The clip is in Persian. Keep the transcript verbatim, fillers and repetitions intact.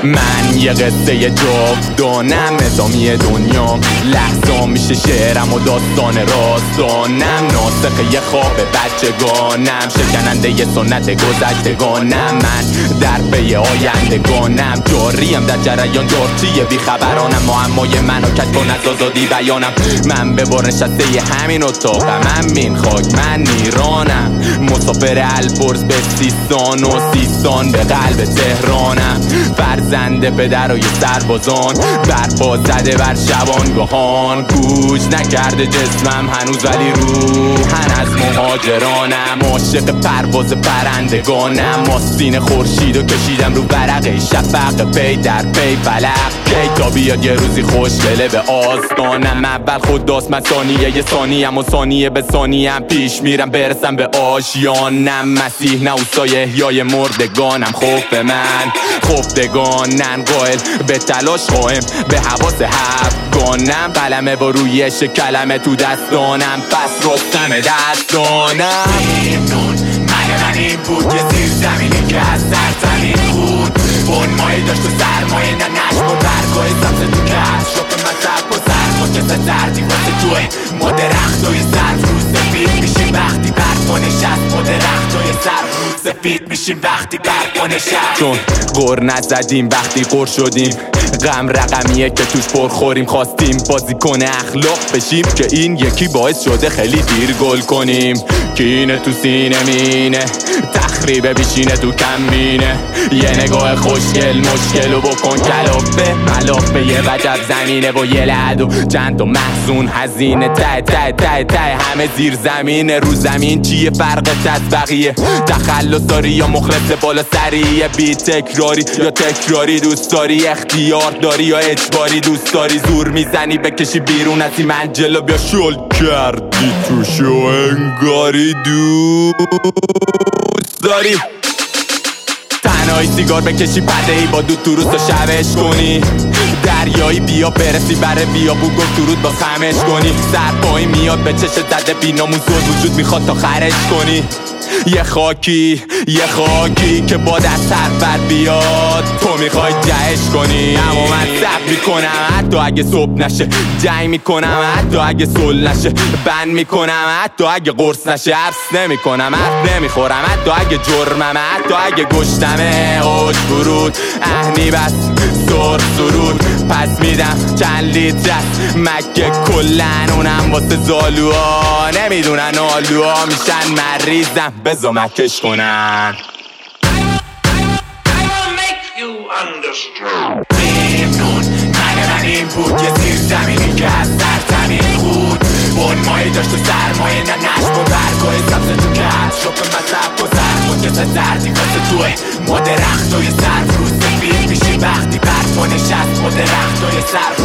من یه قصه جاودانم ادامه دنیام لحظه میشه شعرم و داستان راستانم ناسخ یه خواب بچگانم شکننده یه سنت گذشتگانم من در پی آیندگانم جاریم در جریان جارچیه بیخبرانم معمای منو کج کن از آزادی بیانم من به بار نشسته همین اتاقم همین خاک من ایرانم مسافر البرز به سیستان و سیستان به قلب تهرانم فرزند پدر و یه سربازان برپا زده بر شبانگاهان گوش نکرده جسمم هنوز ولی روحن از مهاجرانم عاشق پرواز پرندگانم ماستین خورشیدو کشیدم رو ورقه شفق پی در پی فلق کی تا بیاد یه روزی خوشگله به آستانم اول خداست من ثانیه یه ثانیم و ثانیه به ثانیم پیش میرم برسم به آشیانم مسیح نه اوستای احیای مردگانم خوف من خفتگانن قائل به تلاش قائم به حواس هفتگانم قلمه با رویش کلمه تو دستانم پس رستم دستانم ممنون مگه من این بود یه زیر زمینی که از سر زمین خود بون مایی داشت و سرمایه نه نشم و برگاه سبزه تو کش شب مذب و سرما که زردی واسه توی ما درختای سرف رو سفید میشیم وقتی برگاه نشست ما درختای سرف رو سفید میشیم وقتی برگاه نشست چون غر نزدیم وقتی غر شدیم غم رقمیه که توش پر خوریم خواستیم بازیکن اخلاق بشیم که این یکی باعث شده خیلی دیر گل کنیم کینه تو سینه مینه تخریب بیشینه تو کمینه یه نگاه خوشگل مشکلو بکن کلافه ملافه یه وجب زمینه با یه لعد و چند تا محزون هزینه ته ته ته ته همه زیر زمینه رو زمین چیه فرقت از بقیه تخلص داری یا مخلص بالا سریه بی تکراری یا تکراری دوست داری اختیار داری یا اجباری دوست داری زور میزنی بکشی بیرون از این منجلو بیا شل کردی توشو انگاری دوست داری تنهایی سیگار بکشی پرده ای با دود تو روز و شبش کنی دریایی بیا برسی بره بیا بو گفت درود با خمش کنی سرپایی میاد به چش زده بینامون زود وجود میخواد تا خرش کنی یه خاکی یه خاکی که با دست سر بیاد تو میخوای جهش کنی اما من صبر میکنم حتی اگه صبح نشه جنگ میکنم حتی اگه صلح نشه بند میکنم حتی اگه قرص نشه عرص نمیکنم حرف نمیخورم حتی اگه جرمم حتی اگه گشتمه اوج برود اهنی بس سر سرود پس میدم چند لیتر مکه کلن اونم واسه زالوها نمیدونن آلوها میشن مریضم بزا مکش کنن ممنون مگه من این بود یه زیر زمینی که از سر زمین خود بون مایی داشت و سرمایه نه نشم و برگاه سبزه تو کش شب مذب و سرما که زردی واسه توی ما درختای سرف رو سفید میشیم وقتی برگاه نشست ما درختای سرف